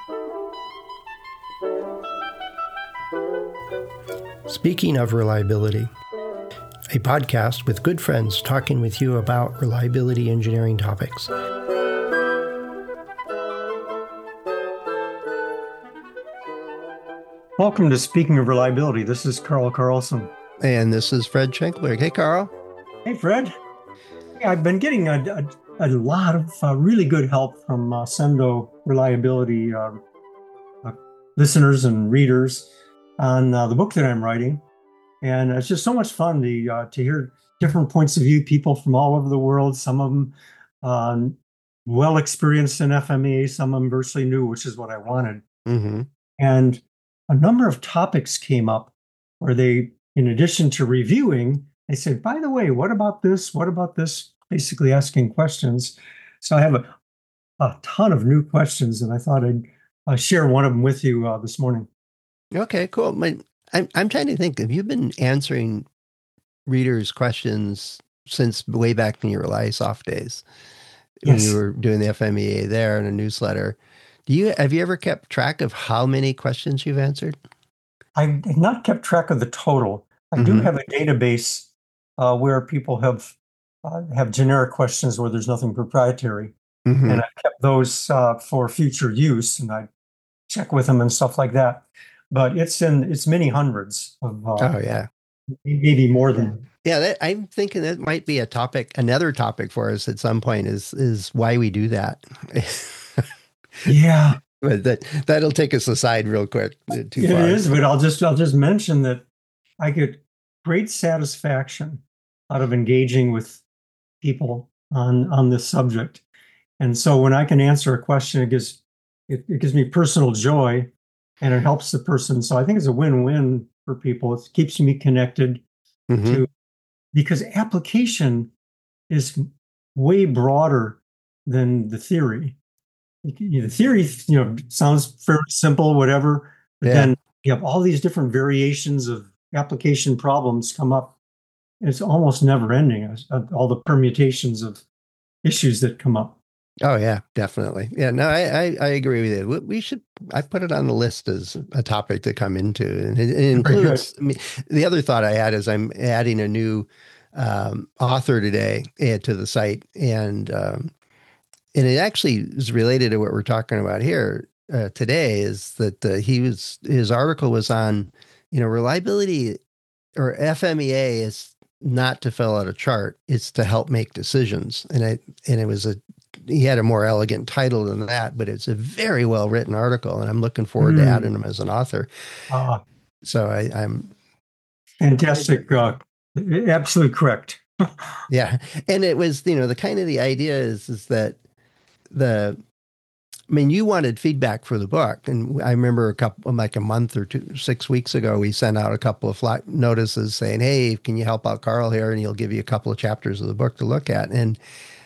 Speaking of reliability, a podcast with good friends talking with you about reliability engineering topics. Welcome to Speaking of Reliability. This is Carl Carlson. And this is Fred Schenkler. Hey, Carl. Hey, Fred. Yeah, I've been getting a lot of really good help from Sendo Reliability listeners and readers on the book that I'm writing. And it's just so much fun to hear different points of view, people from all over the world, some of them well experienced in FMEA, some of them virtually new, which is what I wanted. Mm-hmm. And a number of topics came up where they, in addition to reviewing, they said, by the way, what about this? What about this? Basically asking questions. So I have a ton of new questions, and I thought I'd share one of them with you this morning. Okay, cool. I'm trying to think. Have you been answering readers' questions since way back in your Relisoft days? Yes. When you were doing the FMEA there in a newsletter. Have you ever kept track of how many questions you've answered? I've not kept track of the total. I do have a database where people have generic questions where there's nothing proprietary. Mm-hmm. And I kept those for future use, and I check with them and stuff like that. But it's many hundreds of oh yeah, maybe more than. Yeah, I'm thinking that might be another topic for us at some point is why we do that. Yeah, but that'll take us aside real quick. It is, but I'll just mention that I get great satisfaction out of engaging with people on this subject, and so when I can answer a question, it gives me personal joy, and it helps the person. So I think it's a win-win for people. It keeps me connected to, because application is way broader than the theory. The theory, sounds fairly simple, whatever, but then you have all these different variations of application problems come up. It's almost never ending, all the permutations of issues that come up. Oh yeah, definitely. Yeah, no, I agree with you. I put it on the list as a topic to come into, and it includes, the other thought I had is I'm adding a new author today to the site, and it actually is related to what we're talking about here today. Is that his article was on, reliability, or FMEA is not to fill out a chart; it's to help make decisions. And he had a more elegant title than that, but it's a very well written article, and I'm looking forward to adding him as an author. So I'm fantastic. Absolutely correct. Yeah. And it was, the kind of the idea is that you wanted feedback for the book. And I remember a month or 6 weeks ago, we sent out a couple of notices saying, hey, can you help out Carl here? And he'll give you a couple of chapters of the book to look at. And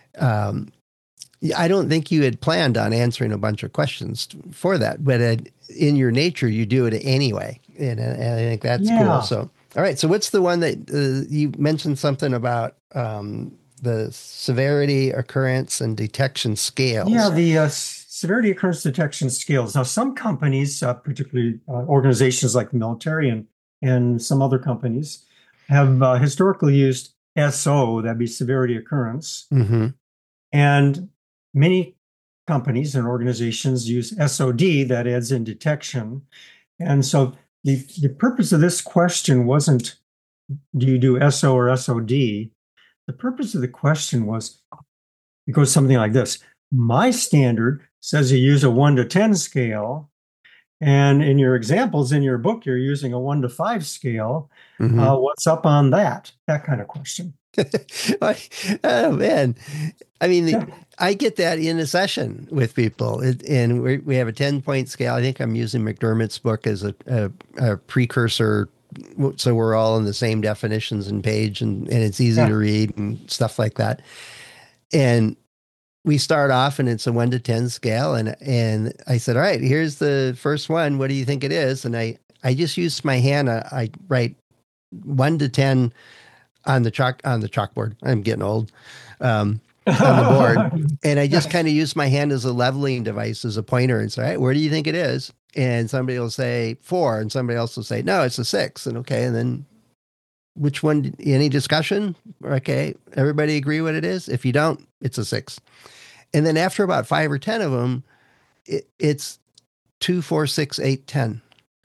I don't think you had planned on answering a bunch of questions for that, but in your nature, you do it anyway. And I think that's cool. So, all right. So what's the one that you mentioned something about the severity, occurrence, and detection scales? Yeah, the severity, occurrence, detection scales. Now, some companies, particularly organizations like the military and some other companies, have historically used SO, that'd be severity, occurrence. Mm-hmm. And many companies and organizations use SOD, that adds in detection. And so the purpose of this question wasn't, do you do SO or SOD? The purpose of the question was, it goes something like this. My standard says you use a 1 to 10 scale. And in your examples in your book, you're using a 1 to 5 scale. Mm-hmm. What's up on that? That kind of question. Oh, man. I mean, I get that in a session with people, and we have a 10-point scale. I think I'm using McDermott's book as a precursor, so we're all on the same definitions and page, and it's easy to read and stuff like that. And we start off, and it's a 1 to 10 scale, and I said, all right, here's the first one. What do you think it is? And I just used my hand. I write 1 to 10 on the chalkboard. I'm getting old. on the board. And I just kind of use my hand as a leveling device, as a pointer, and say, "Hey, where do you think it is?" And somebody will say 4, and somebody else will say, "No, it's a 6." And okay, and then which one? Any discussion? Okay, everybody agree what it is. If you don't, it's a 6. And then after about 5 or 10 of them, it's 2, 4, 6, 8, 10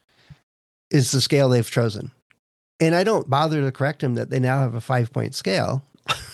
is the scale they've chosen. And I don't bother to correct them that they now have a 5-point scale.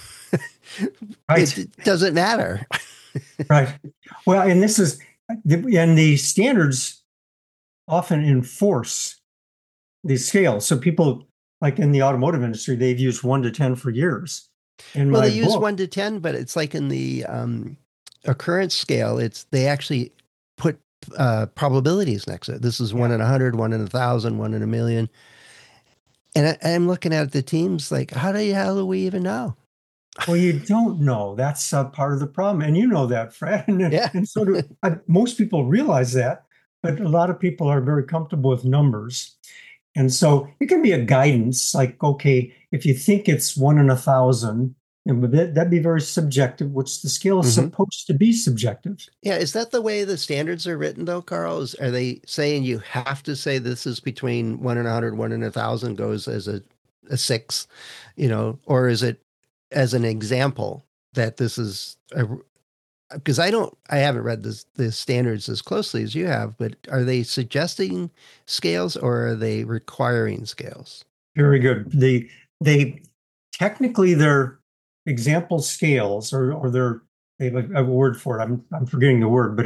Right. It doesn't matter. Right. Well, and the standards often enforce these scales. So people, like in the automotive industry, they've used 1 to 10 for years. Well, they use 1 to 10, but it's like in the occurrence scale, they actually put probabilities next to it. This is 1 in 100, 1 in 1,000, 1 in a million. And I'm looking at the teams like, how the hell do we even know? Well, you don't know. That's part of the problem. And you know that, Fred. Yeah. And so do most people realize that, but a lot of people are very comfortable with numbers. And so it can be a guidance, like, okay, if you think it's 1 in 1,000, that'd be very subjective, which the scale is supposed to be subjective. Yeah. Is that the way the standards are written, though, Carl? Are they saying you have to say this is between 1 in 100, 1 in 1,000 goes as a 6, or is it as an example that this is because I haven't read the standards as closely as you have, but are they suggesting scales or are they requiring scales? Very good. They technically they're example scales or they have a word for it. I'm forgetting the word,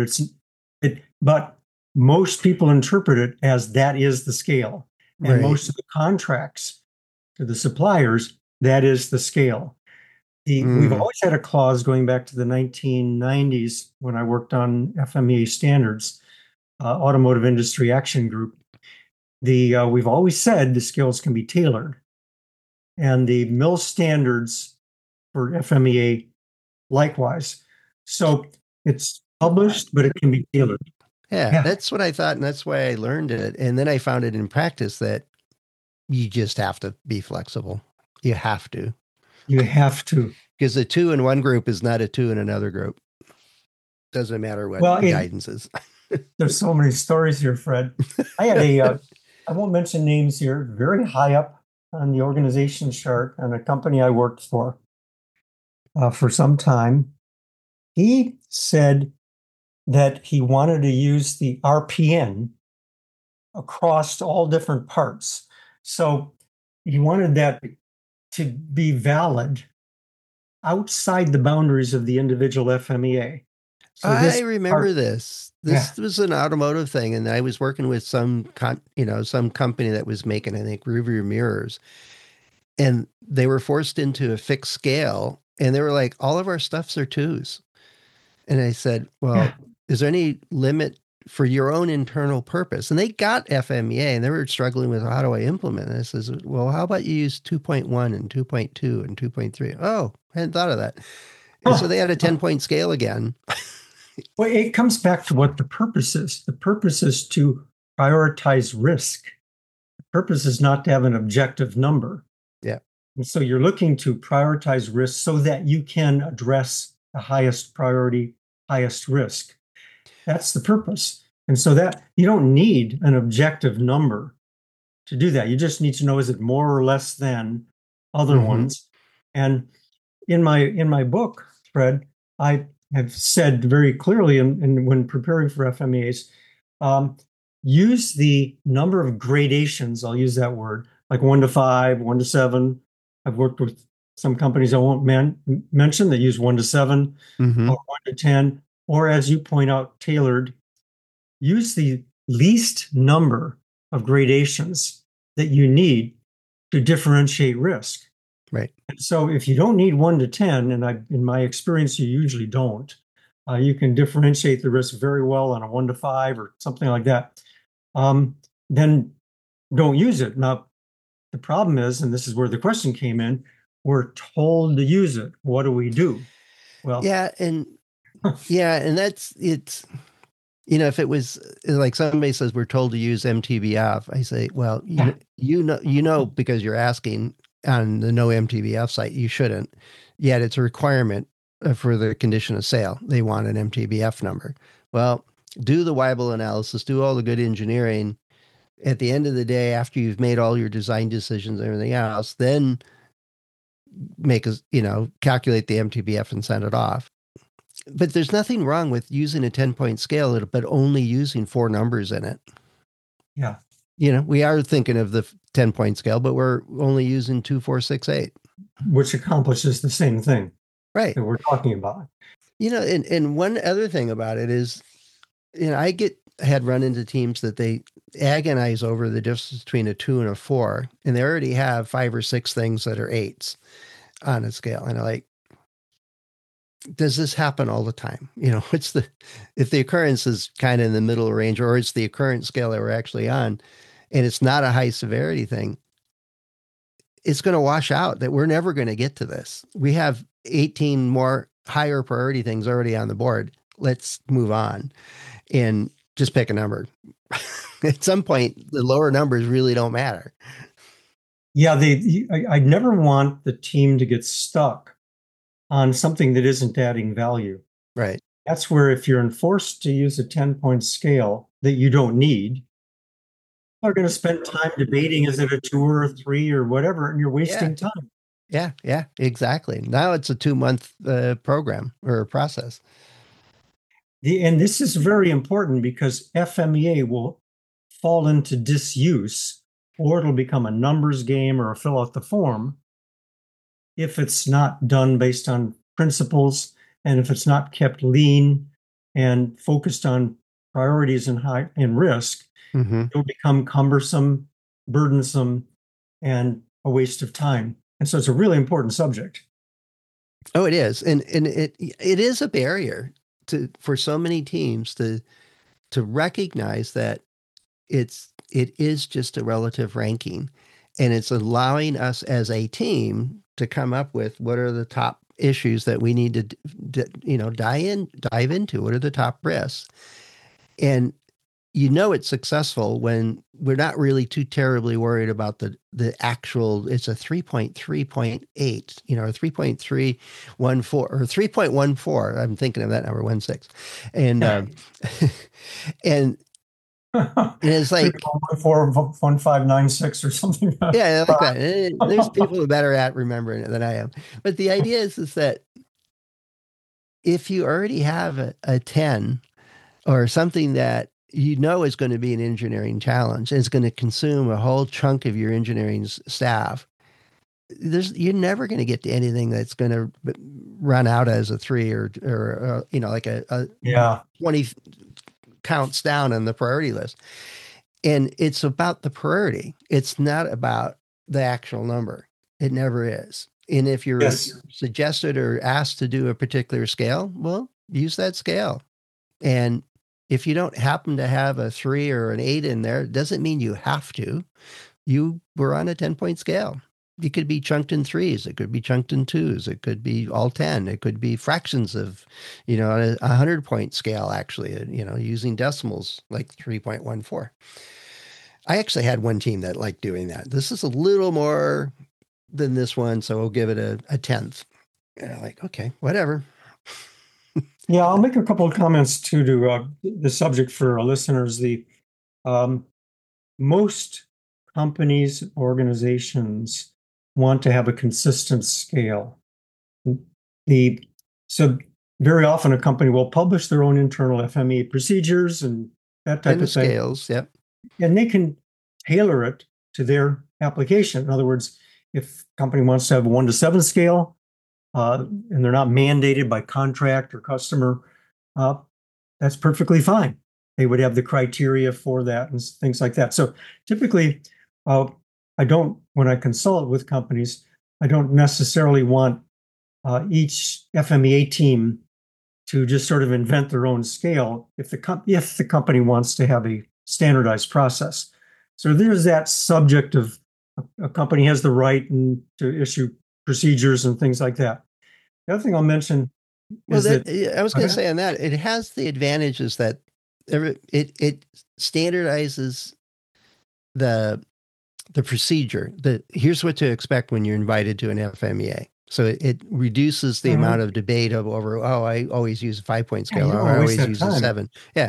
but most people interpret it as that is the scale. And Right. most of the contracts to the suppliers, that is the scale. We've always had a clause going back to the 1990s when I worked on FMEA standards, Automotive Industry Action Group. We've always said the scales can be tailored, and the MIL standards for FMEA likewise. So it's published, but it can be tailored. Yeah, that's what I thought, and that's why I learned it. And then I found it in practice that you just have to be flexible. You have to. You have to. Because a 2 in one group is not a 2 in another group. Doesn't matter what the guidance is. There's so many stories here, Fred. I had I won't mention names here, very high up on the organization chart and a company I worked for some time. He said that he wanted to use the RPN across all different parts. So he wanted that to be valid outside the boundaries of the individual FMEA. So I remember this. This was an automotive thing, and I was working with some company that was making, I think, rearview mirrors, and they were forced into a fixed scale, and they were like, "All of our stuffs are 2s," and I said, "Well, is there any limit for your own internal purpose?" And they got FMEA, and they were struggling with how do I implement it. I says, "Well, how about you use 2.1 and 2.2 and 2.3?" Oh, I hadn't thought of that. And so they had a 10-point scale again. Well, it comes back to what the purpose is. The purpose is to prioritize risk. The purpose is not to have an objective number. Yeah. And so you're looking to prioritize risk so that you can address the highest priority, highest risk. That's the purpose. And so that you don't need an objective number to do that. You just need to know, is it more or less than other ones? And in my book, Fred, I have said very clearly, and when preparing for FMEAs, use the number of gradations. I'll use that word, like 1 to 5, 1 to 7. I've worked with some companies I won't mention that use 1 to 7 or 1 to 10, or as you point out, tailored. Use the least number of gradations that you need to differentiate risk. Right. And so if you don't need 1 to 10, and in my experience, you usually don't, you can differentiate the risk very well on a 1 to 5 or something like that, then don't use it. Now, the problem is, and this is where the question came in, we're told to use it. What do we do? Well, and that's it's. If it was like somebody says we're told to use MTBF, I say, well, you know, because you're asking on the no MTBF site, you shouldn't. Yet it's a requirement for the condition of sale. They want an MTBF number. Well, do the Weibull analysis, do all the good engineering. At the end of the day, after you've made all your design decisions and everything else, then make a, calculate the MTBF and send it off. But there's nothing wrong with using a 10-point scale, but only using 4 numbers in it. Yeah. We are thinking of the 10-point scale, but we're only using 2, 4, 6, 8. Which accomplishes the same thing. Right. That we're talking about. And one other thing about it is, I had run into teams that they agonize over the difference between a 2 and a 4, and they already have 5 or 6 things that are 8s on a scale. And I'm like, does this happen all the time? If the occurrence is kind of in the middle range, or it's the occurrence scale that we're actually on, and it's not a high severity thing, it's going to wash out that we're never going to get to this. We have 18 more higher priority things already on the board. Let's move on and just pick a number. At some point, the lower numbers really don't matter. Yeah, I never want the team to get stuck on something that isn't adding value. Right. That's where if you're enforced to use a 10-point scale that you don't need, are going to spend time debating, is it a 2 or a 3 or whatever, and you're wasting time. Yeah, exactly. Now it's a 2-month program or process. And this is very important because FMEA will fall into disuse, or it'll become a numbers game or a fill out the form if it's not done based on principles, and if it's not kept lean and focused on priorities and risk. Mm-hmm. It'll become cumbersome, burdensome, and a waste of time. And so it's a really important subject. Oh, it is. And it is a barrier for so many teams to recognize that it is just a relative ranking, and it's allowing us as a team to come up with what are the top issues that we need to dive into. What are the top risks? And it's successful when we're not really too terribly worried about the actual, it's a 3.3.8, or 3.314 or 3.14. I'm thinking of that number, 16. And, and it's like 1596 or something. Yeah, like that. There's people who are better at remembering it than I am. But the idea is that if you already have a 10 or something that is going to be an engineering challenge, and it's going to consume a whole chunk of your engineering staff, you're never going to get to anything that's going to run out as a 3 or like a 20 counts down on the priority list. And it's about the priority. It's not about the actual number. It never is. And if you're suggested or asked to do a particular scale, well, use that scale. And if you don't happen to have a 3 or an 8 in there, it doesn't mean you have to. You were on a 10-point scale. It could be chunked in 3s. It could be chunked in 2s. It could be all 10. It could be fractions of, a 100-point scale, actually, using decimals like 3.14. I actually had one team that liked doing that. This is a little more than this one, so we'll give it a 10th. And I'm like, okay, whatever. Yeah, I'll make a couple of comments too to the subject for our listeners. The most companies, organizations want to have a consistent scale. So very often a company will publish their own internal FMEA procedures and that type of thing. Scales, yep. And they can tailor it to their application. In other words, if a company wants to have a 1 to 7 scale, and they're not mandated by contract or customer, that's perfectly fine. They would have the criteria for that and things like that. So typically, when I consult with companies, I don't necessarily want each FMEA team to just sort of invent their own scale if the company wants to have a standardized process. So there's that subject of a company has the right to issue procedures and things like that. The other thing I'll mention is that I was going to say on that, it has the advantages that it standardizes the procedure. Here's what to expect when you're invited to an FMEA. So it reduces the Mhm. amount of debate over, oh, I always use a 5 point Yeah, scale, you don't or want I to waste always that use a time. 7. Yeah.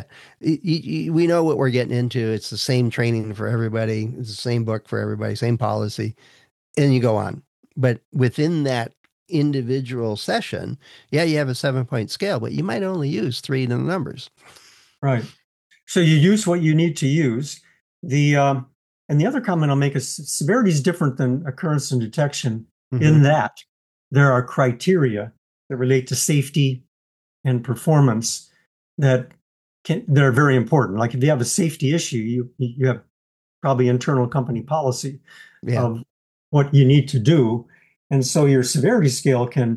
We know what we're getting into. It's the same training for everybody. It's the same book for everybody, same policy, and you go on. But within that individual session, yeah, you have a 7 point scale, but you might only use three of the numbers. Right. So you use what you need to use. The and the other comment I'll make is severity is different than occurrence and detection Hmm. in that there are criteria that relate to safety and performance that that are very important. Like if you have a safety issue, you have probably internal company policy Yeah. of what you need to do, and so your severity scale can,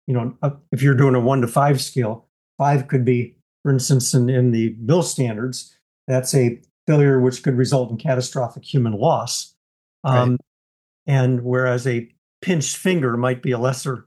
if you're doing a 1 to 5 scale, 5 could be, for instance, in the bill standards, that's a failure which could result in catastrophic human loss. Right. Um, and whereas a pinched finger might be a lesser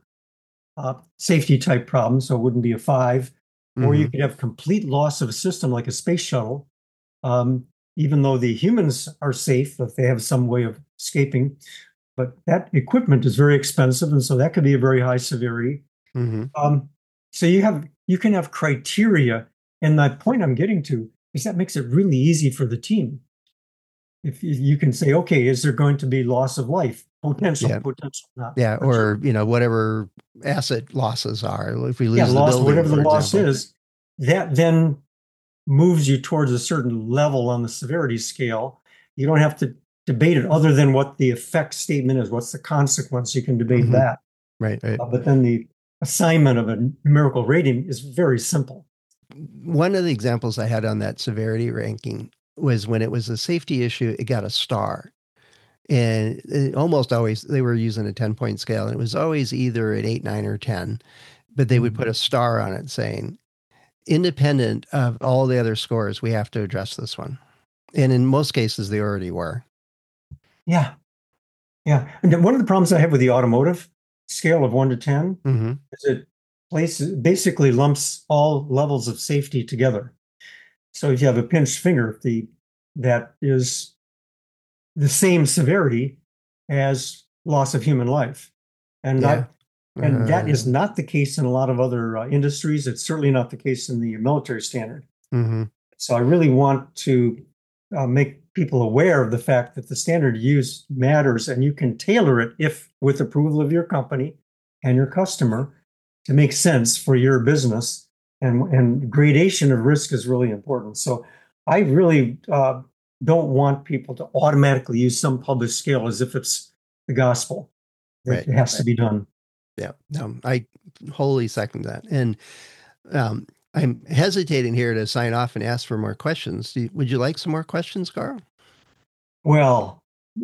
safety type problem, so it wouldn't be a 5. Or you Hmm. could have complete loss of a system like a space shuttle, um, even though the humans are safe if they have some way of escaping. But that equipment is very expensive, and so that could be a very high severity. Hmm. Um, so you can have criteria, and the point I'm getting to is that makes it really easy for the team. If you can say, okay, is there going to be loss of life? Yeah. Potential, not Yeah. for sure. Or, whatever asset losses are. If we Yeah, lose the loss, building, whatever the for loss example. is, that then moves you towards a certain level on the severity scale. You don't have to debate it other than what the effect statement is. What's the consequence? You can debate Hmm. that. Right. Right. But then the assignment of a numerical rating is very simple. One of the examples I had on that severity ranking was when it was a safety issue, it got a star. And almost always they were using a 10 point scale. And it was always either an 8, 9, or 10, but they would Mm. put a star on it saying, independent of all the other scores, we have to address this one. And in most cases, they already were. Yeah, yeah. And then one of the problems I have with the automotive scale of 1 to 10 Hmm. is it basically lumps all levels of safety together. So if you have a pinched finger, that is the same severity as loss of human life. And Yeah. I and that Uh, is not the case in a lot of other industries. It's certainly not the case in the military standard. hmm. So I really want to make people aware of the fact that the standard use matters, and you can tailor it if with approval of your company and your customer to make sense for your business. And gradation of risk is really important. So I really don't want people to automatically use some published scale as if it's the gospel. It Right. has to be done. Yeah. No, I wholly second that. And I'm hesitating here to sign off and ask for more questions. Would you like some more questions, Carl? Well,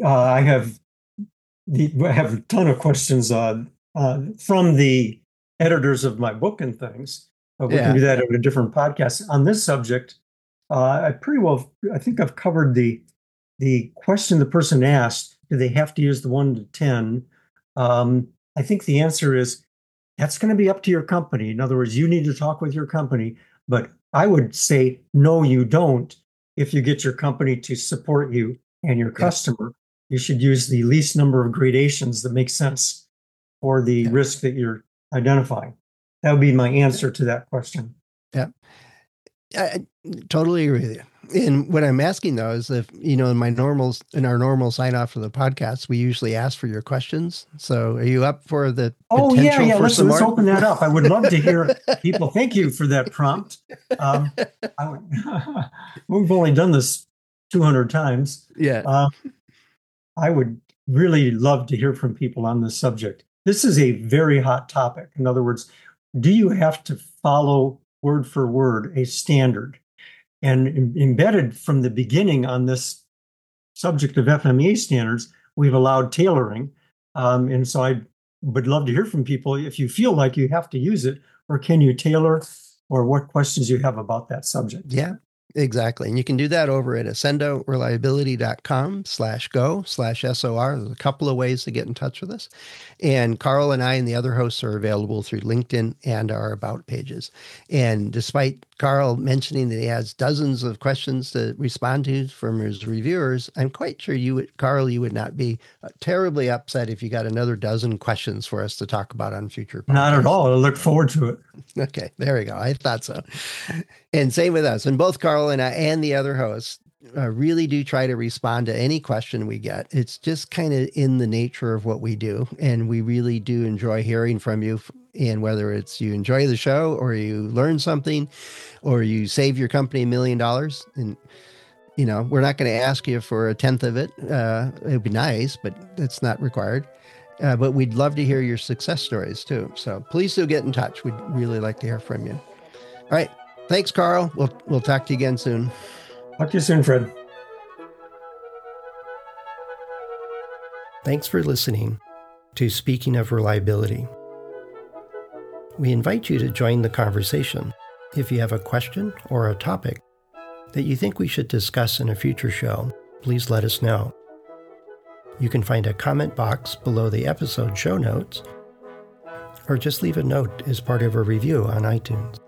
I have a ton of questions from the editors of my book and things. We can Yeah. do that at a different podcast. On this subject, I think I've covered the question the person asked. Do they have to use the 1 to 10? I think the answer is that's going to be up to your company. In other words, you need to talk with your company. But I would say, no, you don't. If you get your company to support you and your Yeah. customer, you should use the least number of gradations that make sense for the Yeah. risk that you're identifying. That would be my answer to that question. Yeah. I totally agree with you. And what I'm asking though is if, in our normal sign off for the podcast, we usually ask for your questions. So are you up for the Oh yeah, potential yeah. for some Let's more? open that up. I would love to hear people. Thank you for that prompt. Um, I would, we've only done this 200 times. Yeah. Uh, I would really love to hear from people on this subject. This is a very hot topic. In other words, do you have to follow word for word a standard? And embedded from the beginning on this subject of FMEA standards, we've allowed tailoring. And so I would love to hear from people if you feel like you have to use it, or can you tailor, or what questions you have about that subject. Yeah, exactly. And you can do that over at accendoreliability.com/go/SOR. There's a couple of ways to get in touch with us. And Carl and I and the other hosts are available through LinkedIn and our about pages. And despite Carl mentioning that he has dozens of questions to respond to from his reviewers, I'm quite sure Carl, you would not be terribly upset if you got another dozen questions for us to talk about on future podcasts. Not at all. I look forward to it. Okay, there we go. I thought so. And same with us. And both Carl and I and the other hosts really do try to respond to any question we get. It's just kind of in the nature of what we do. And we really do enjoy hearing from you. And whether it's you enjoy the show or you learn something or you save your company $1 million, and we're not going to ask you for a tenth of it. It'd be nice, but that's not required. But we'd love to hear your success stories too. So please do get in touch. We'd really like to hear from you. All right. Thanks, Carl. We'll talk to you again soon. Talk to you soon, Fred. Thanks for listening to Speaking of Reliability. We invite you to join the conversation. If you have a question or a topic that you think we should discuss in a future show, please let us know. You can find a comment box below the episode show notes, or just leave a note as part of a review on iTunes.